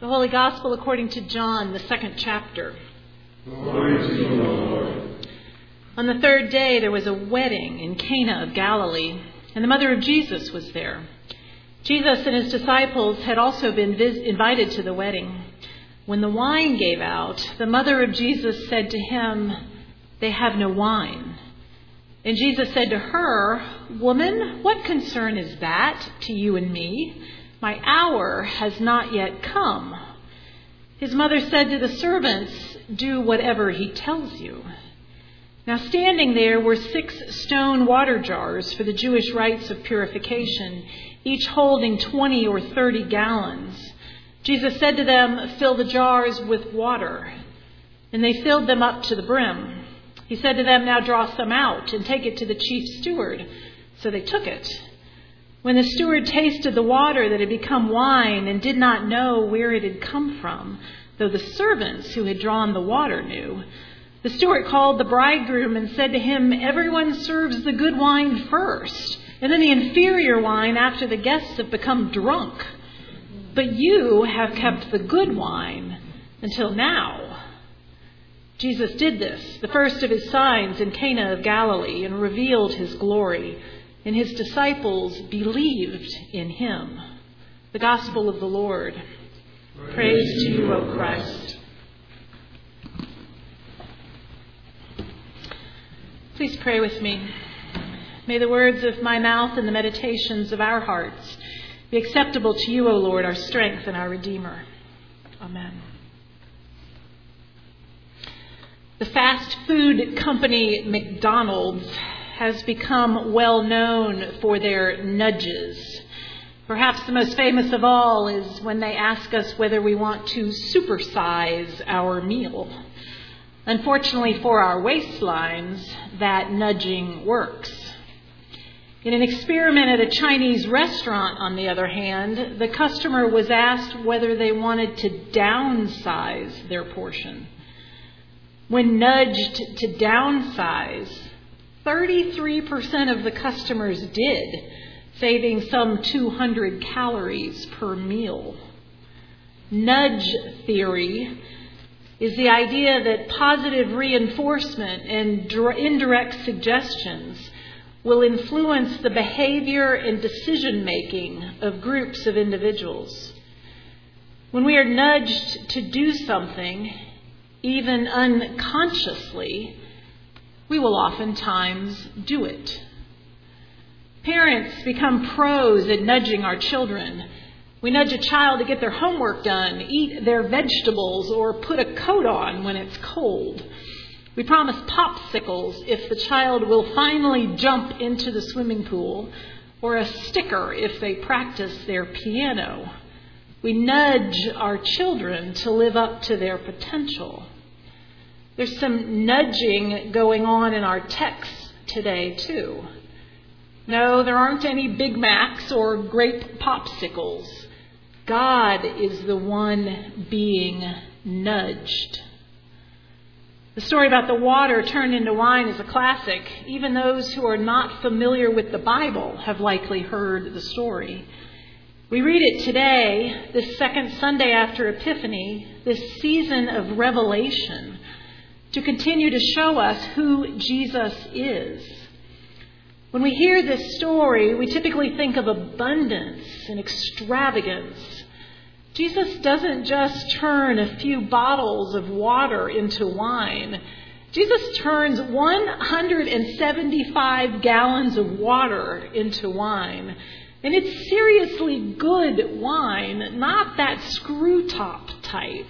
The Holy Gospel according to John, the 2nd chapter. Glory to you, Lord. On the third day there was a wedding in Cana of Galilee, and the mother of Jesus was there. Jesus and his disciples had also been invited to the wedding. When the wine gave out, the mother of Jesus said to him, "They have no wine." And Jesus said to her, "Woman, what concern is that to you and me? My hour has not yet come." His mother said to the servants, "Do whatever he tells you." Now standing there were 6 stone water jars for the Jewish rites of purification, each holding 20 or 30 gallons. Jesus said to them, "Fill the jars with water." And they filled them up to the brim. He said to them, "Now draw some out and take it to the chief steward." So they took it. When the steward tasted the water that had become wine and did not know where it had come from, though the servants who had drawn the water knew, the steward called the bridegroom and said to him, "Everyone serves the good wine first, and then the inferior wine after the guests have become drunk. But you have kept the good wine until now." Jesus did this, the first of his signs in Cana of Galilee, and revealed his glory, and his disciples believed in him. The Gospel of the Lord. Praise to you, O Christ. Please pray with me. May the words of my mouth and the meditations of our hearts be acceptable to you, O Lord, our strength and our Redeemer. Amen. The fast food company McDonald's has become well known for their nudges. Perhaps the most famous of all is when they ask us whether we want to supersize our meal. Unfortunately for our waistlines, that nudging works. In an experiment at a Chinese restaurant, on the other hand, the customer was asked whether they wanted to downsize their portion. When nudged to downsize, 33% of the customers did, saving some 200 calories per meal. Nudge theory is the idea that positive reinforcement and indirect suggestions will influence the behavior and decision-making of groups of individuals. When we are nudged to do something, even unconsciously, we will oftentimes do it. Parents become pros at nudging our children. We nudge a child to get their homework done, eat their vegetables, or put a coat on when it's cold. We promise popsicles if the child will finally jump into the swimming pool, or a sticker if they practice their piano. We nudge our children to live up to their potential. There's some nudging going on in our texts today, too. No, there aren't any Big Macs or grape popsicles. God is the one being nudged. The story about the water turned into wine is a classic. Even those who are not familiar with the Bible have likely heard the story. We read it today, this second Sunday after Epiphany, this season of revelation, to continue to show us who Jesus is. When we hear this story, we typically think of abundance and extravagance. Jesus doesn't just turn a few bottles of water into wine. Jesus turns 175 gallons of water into wine. And it's seriously good wine, not that screw top type.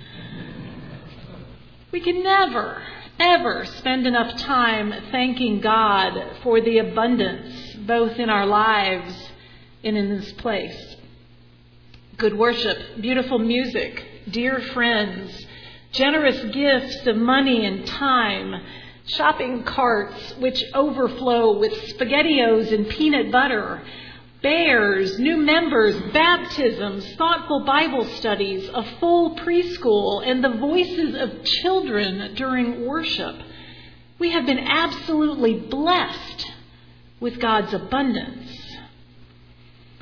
We can never, ever spend enough time thanking God for the abundance, both in our lives and in this place. Good worship, beautiful music, dear friends, generous gifts of money and time, shopping carts which overflow with SpaghettiOs and peanut butter, bears, new members, baptisms, thoughtful Bible studies, a full preschool, and the voices of children during worship. We have been absolutely blessed with God's abundance.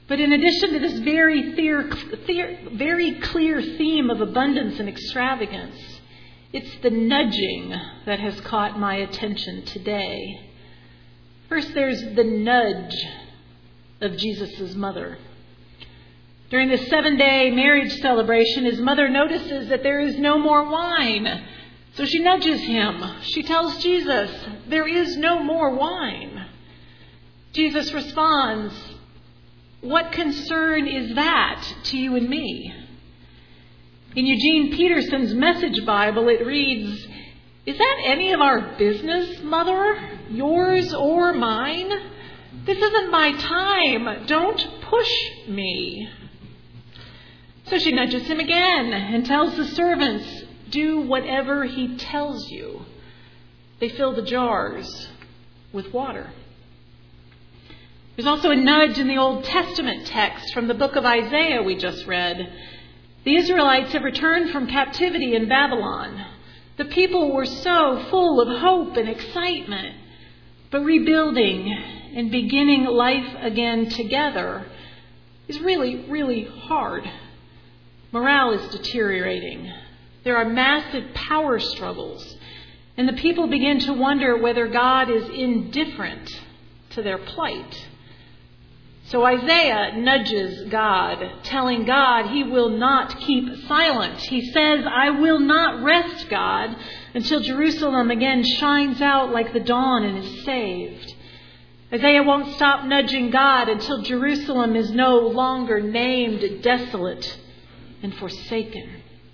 But in addition to this very clear theme of abundance and extravagance, it's the nudging that has caught my attention today. First, there's the nudge of Jesus' mother. During the 7-day marriage celebration, his mother notices that there is no more wine. So she nudges him. She tells Jesus, "There is no more wine." Jesus responds, "What concern is that to you and me?" In Eugene Peterson's Message Bible, it reads, "Is that any of our business, Mother? Yours or mine? This isn't my time. Don't push me." So she nudges him again and tells the servants, "Do whatever he tells you." They fill the jars with water. There's also a nudge in the Old Testament text from the book of Isaiah we just read. The Israelites have returned from captivity in Babylon. The people were so full of hope and excitement, but rebuilding and beginning life again together is really, really hard. Morale is deteriorating. There are massive power struggles, and the people begin to wonder whether God is indifferent to their plight. So Isaiah nudges God, telling God he will not keep silent. He says, "I will not rest, God, until Jerusalem again shines out like the dawn and is saved." Isaiah won't stop nudging God until Jerusalem is no longer named desolate and forsaken.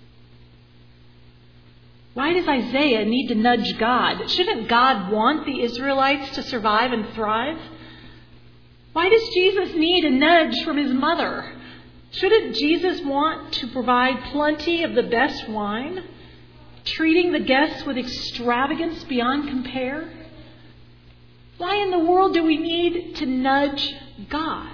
Why does Isaiah need to nudge God? Shouldn't God want the Israelites to survive and thrive? Why does Jesus need a nudge from his mother? Shouldn't Jesus want to provide plenty of the best wine, treating the guests with extravagance beyond compare? Why in the world do we need to nudge God?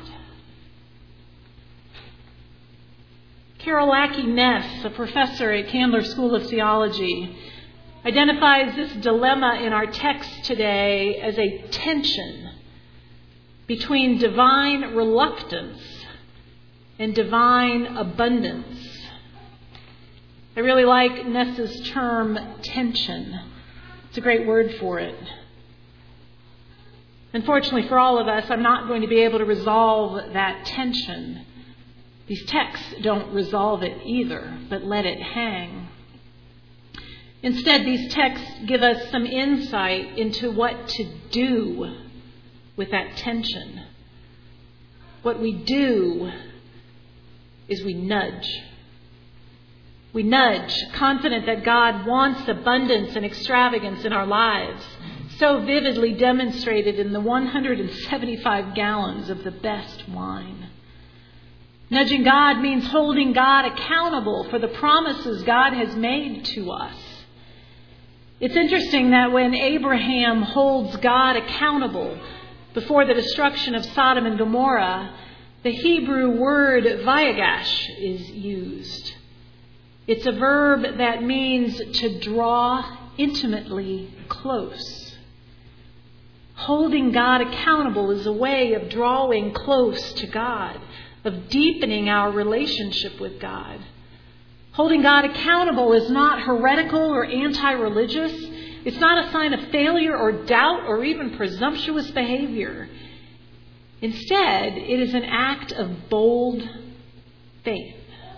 Carol Lackey Ness, a professor at Candler School of Theology, identifies this dilemma in our text today as a tension between divine reluctance and divine abundance. I really like Ness's term, tension. It's a great word for it. Unfortunately for all of us, I'm not going to be able to resolve that tension. These texts don't resolve it either, but let it hang. Instead, these texts give us some insight into what to do with that tension. What we do is we nudge. We nudge, confident that God wants abundance and extravagance in our lives, so vividly demonstrated in the 175 gallons of the best wine. Nudging God means holding God accountable for the promises God has made to us. It's interesting that when Abraham holds God accountable before the destruction of Sodom and Gomorrah, the Hebrew word vayagash is used. It's a verb that means to draw intimately close. Holding God accountable is a way of drawing close to God, of deepening our relationship with God. Holding God accountable is not heretical or anti-religious. It's not a sign of failure or doubt or even presumptuous behavior. Instead, it is an act of bold faith.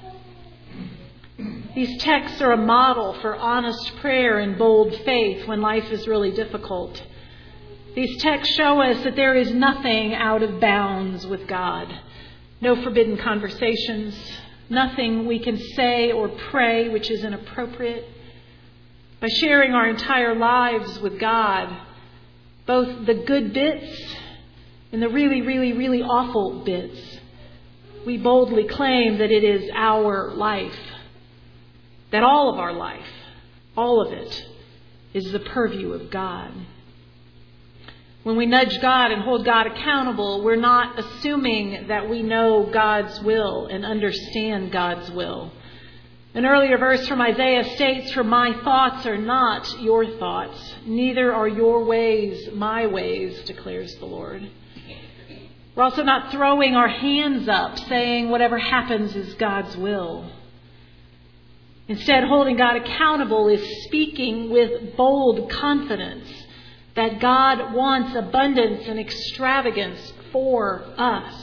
These texts are a model for honest prayer and bold faith when life is really difficult. These texts show us that there is nothing out of bounds with God. No forbidden conversations, nothing we can say or pray which is inappropriate. By sharing our entire lives with God, both the good bits and the really, really, really awful bits, we boldly claim that it is our life, that all of our life, all of it, is the purview of God. When we nudge God and hold God accountable, we're not assuming that we know God's will and understand God's will. An earlier verse from Isaiah states, "For my thoughts are not your thoughts, neither are your ways my ways, declares the Lord." We're also not throwing our hands up, saying whatever happens is God's will. Instead, holding God accountable is speaking with bold confidence that God wants abundance and extravagance for us.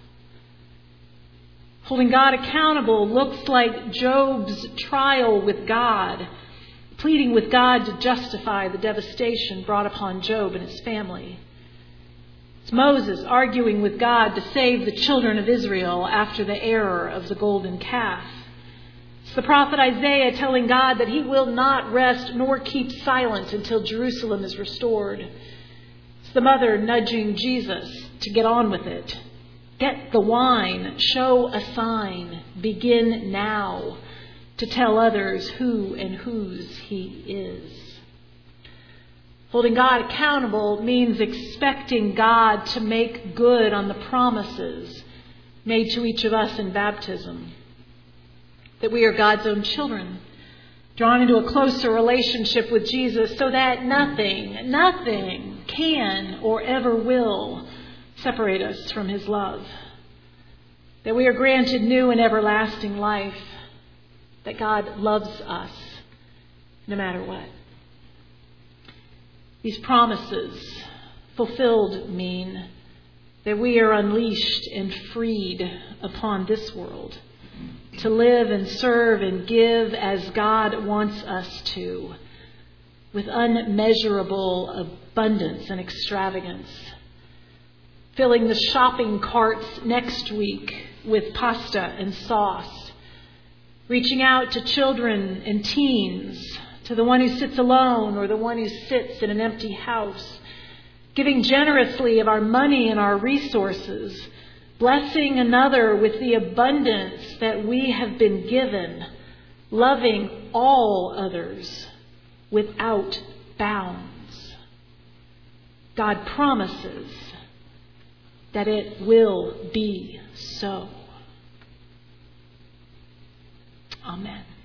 Holding God accountable looks like Job's trial with God, pleading with God to justify the devastation brought upon Job and his family. It's Moses arguing with God to save the children of Israel after the error of the golden calf. It's the prophet Isaiah telling God that he will not rest nor keep silent until Jerusalem is restored. It's the mother nudging Jesus to get on with it. Get the wine, show a sign, begin now to tell others who and whose he is. Holding God accountable means expecting God to make good on the promises made to each of us in baptism. That we are God's own children, drawn into a closer relationship with Jesus so that nothing can or ever will separate us from his love. That we are granted new and everlasting life. That God loves us no matter what. These promises fulfilled mean that we are unleashed and freed upon this world to live and serve and give as God wants us to, with unmeasurable abundance and extravagance. Filling the shopping carts next week with pasta and sauce. Reaching out to children and teens, to the one who sits alone or the one who sits in an empty house. Giving generously of our money and our resources. Blessing another with the abundance that we have been given. Loving all others without bounds. God promises that it will be so. Amen.